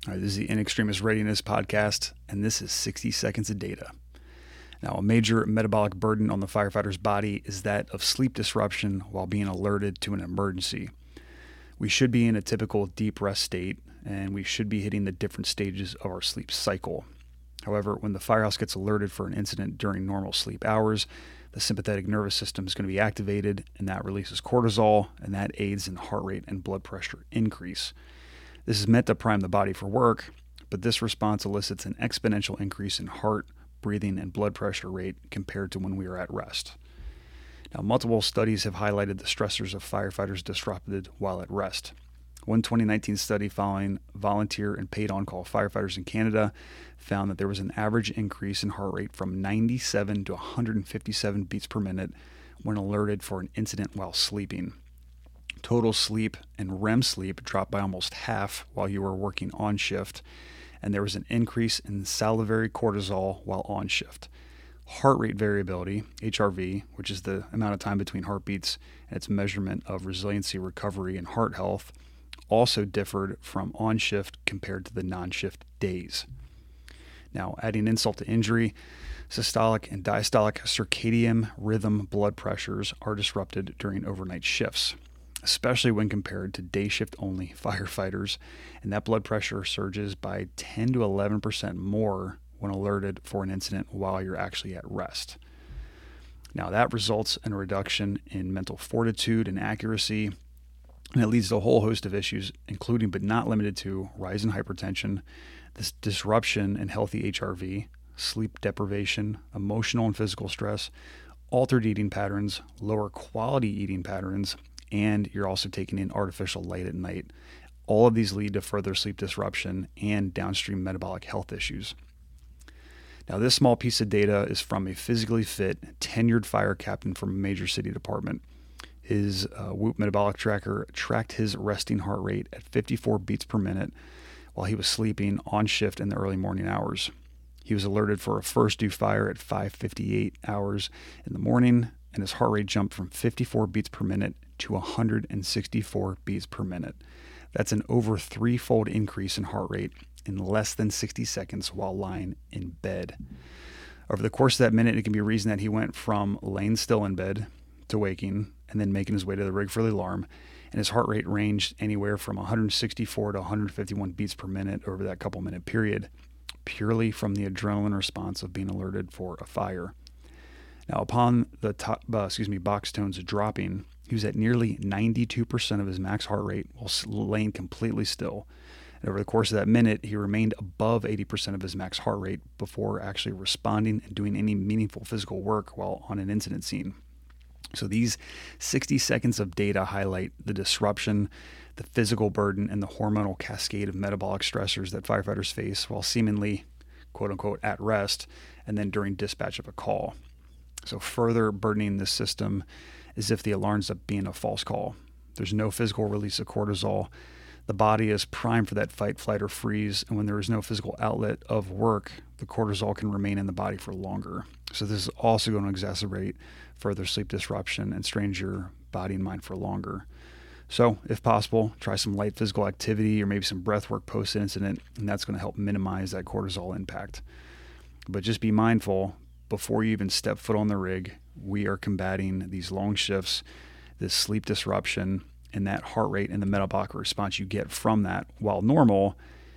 All right, this is the In Extremis Readiness Podcast, and this is 60 seconds of data. Now, a major metabolic burden on the firefighter's body is that of sleep disruption while being alerted to an emergency. We should be in a typical deep rest state, and we should be hitting the different stages of our sleep cycle. However, when the firehouse gets alerted for an incident during normal sleep hours, the sympathetic nervous system is going to be activated, and that releases cortisol, and that aids in heart rate and blood pressure increase. This is meant to prime the body for work, but this response elicits an exponential increase in heart, breathing, and blood pressure rate compared to when we are at rest. Now, multiple studies have highlighted the stressors of firefighters disrupted while at rest. One 2019 study following volunteer and paid on-call firefighters in Canada found that there was an average increase in heart rate from 97 to 157 beats per minute when alerted for an incident while sleeping. Total sleep and REM sleep dropped by almost half while you were working on shift, and there was an increase in salivary cortisol while on shift. Heart rate variability, HRV, which is the amount of time between heartbeats and its measurement of resiliency, recovery, and heart health, also differed from on shift compared to the non-shift days. Now, adding insult to injury, systolic and diastolic circadian rhythm blood pressures are disrupted during overnight shifts, especially when compared to day shift only firefighters, and that blood pressure surges by 10 to 11% more when alerted for an incident while you're actually at rest. Now, that results in a reduction in mental fortitude and accuracy, and it leads to a whole host of issues, including but not limited to rise in hypertension, this disruption in healthy HRV, sleep deprivation, emotional and physical stress, altered eating patterns, lower quality eating patterns, and you're also taking in artificial light at night. All of these lead to further sleep disruption and downstream metabolic health issues. Now, this small piece of data is from a physically fit, tenured fire captain from a major city department. His Whoop metabolic tracker tracked his resting heart rate at 54 beats per minute while he was sleeping on shift in the early morning hours. He was alerted for a first due fire at 5:58 hours in the morning, and his heart rate jumped from 54 beats per minute to 164 beats per minute. That's an over threefold increase in heart rate in less than 60 seconds while lying in bed. Over the course of that minute, it can be reasoned that he went from laying still in bed to waking and then making his way to the rig for the alarm, and his heart rate ranged anywhere from 164 to 151 beats per minute over that couple minute period, purely from the adrenaline response of being alerted for a fire. Now, upon the box tones dropping, he was at nearly 92% of his max heart rate while laying completely still. And over the course of that minute, he remained above 80% of his max heart rate before actually responding and doing any meaningful physical work while on an incident scene. So these 60 seconds of data highlight the disruption, the physical burden, and the hormonal cascade of metabolic stressors that firefighters face while seemingly, quote unquote, at rest, and then during dispatch of a call. So further burdening this system is if the alarm ends up being a false call. There's no physical release of cortisol. The body is primed for that fight, flight, or freeze, and when there is no physical outlet of work, the cortisol can remain in the body for longer. So this is also going to exacerbate further sleep disruption and strain your body and mind for longer. So if possible, try some light physical activity or maybe some breath work post-incident, and that's going to help minimize that cortisol impact. But just be mindful, before you even step foot on the rig, we are combating these long shifts, this sleep disruption, and that heart rate and the metabolic response you get from that, while normal,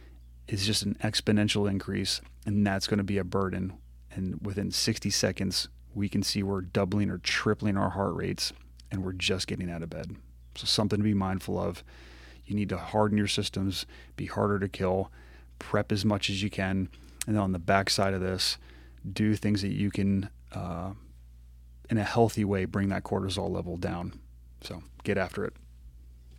is just an exponential increase, and that's going to be a burden. And within 60 seconds, we can see we're doubling or tripling our heart rates, and we're just getting out of bed. So something to be mindful of. You need to harden your systems, be harder to kill, prep as much as you can, and then on the backside of this, do things that you can, in a healthy way, bring that cortisol level down. So get after it.